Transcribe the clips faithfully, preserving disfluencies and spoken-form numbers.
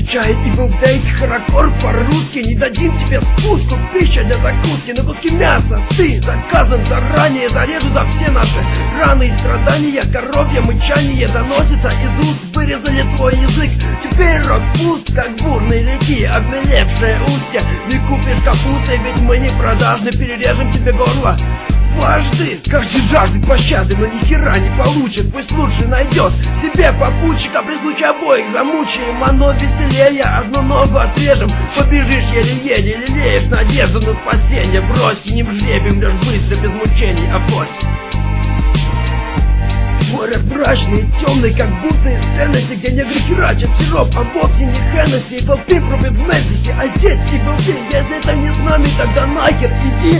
чай и билдейк, харакор по-русски. Не дадим тебе спуску, пища для закуски. На куски мяса ты заказан заранее. Зарежу за все наши раны и страдания. Коровье мычание доносится из уст. Вырезали твой язык, теперь рот пуст, как бурные реки, обмелевшие устья. Не купишь капусты, ведь мы не продажны. Перережем тебе горло дважды. Каждый жаждет пощады, но ни хера не получит. Пусть лучше найдет себе попутчика. При случае обоих замучаем, оно веселее. Одну ногу отрежем, побежишь еле-еле. Лелеешь надежду на спасение. Брось, кинем жребием, лишь быстро, без мучений, авось. Море брачный, темный, как будто из Теннесси, где негры херачат сироп, а вовсе не Хеннесси. И болты пробят в Мемфисе, а здесь и болты. Если это не с нами, тогда нахер иди.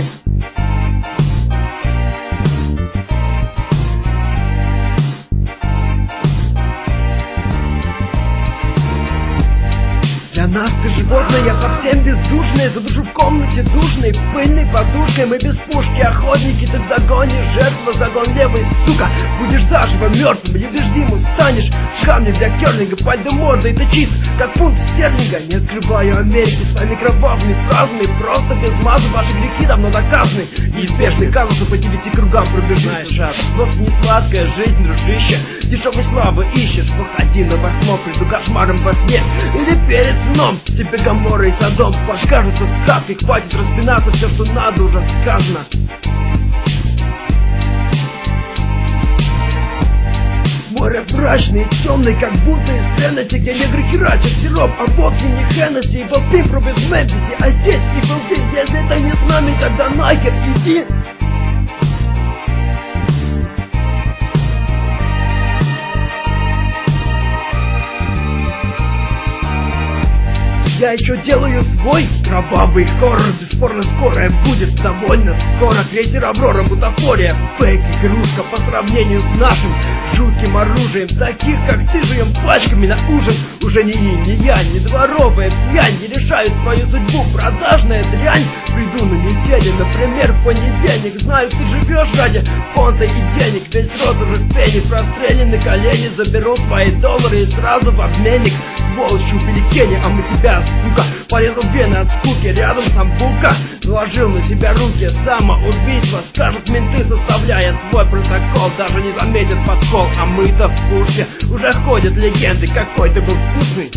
Для нас ты животное, я совсем бездушная. Задушу в комнате душной, пыльной подушкой. Мы без пушки, охотники, ты в загоне. Жертва, загон левый, сука. Будешь заживо мертвым, любишь зиму, станешь камнем для керлинга. Пойду мордой, ты чист, как фунт стерлинга. Не открываю Америки своими кровавыми фразами. Просто без маза, ваши грехи давно доказаны. Неизбежный казус по девяти кругам пробежишь. Жадно, вовсе не сладкая жизнь, дружище. Дешевой славы ищешь, выходи на восьмом, приду кошмаром во сне. Или перед сном тебе Гоморра и Содом покажутся сказкой. Хватит распинаться, все, что надо, уже сказано. Море брачный и темный, как будто из Теннесси, где негры херачат сироп, а вовсе не Хеннесси. И болты пробят в Мемфисе, а здесь и болты. Если это не с нами, тогда нахер иди. Я еще делаю свой кровавый хоррор. Бесспорно скорая будет довольно скоро. Крейсер Аврора, бутафория, фейк, игрушка по сравнению с нашим жутким оружием. Таких как ты живем пачками на ужин. Уже не им, не я, не дворовая пьянь не решают свою судьбу, продажная дрянь. Приду на неделю, например, в понедельник. Знаю, ты живешь ради фонта и денег. Весь рот уже в пене, прострелены колени. Заберу свои доллары и сразу в обменник. Сволочь убили Кенни, а мы тебя, сука, порезал вены от скуки. Рядом сам Бука наложил на себя руки. Самоубийство, скажут менты, составляя свой протокол. Даже не заметят подкол, а мы-то в курсе. Уже ходят легенды, какой ты был вкусный.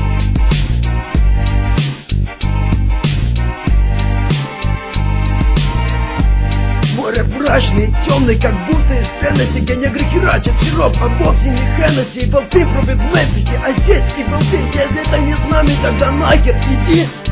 Море брачный, темный, как будто из Теннесси, где негры херачат сироп, а вовсе не Хеннесси. И болты пробят в Мемфисе, а здесь и болты. Если это не с нами, тогда нахер иди.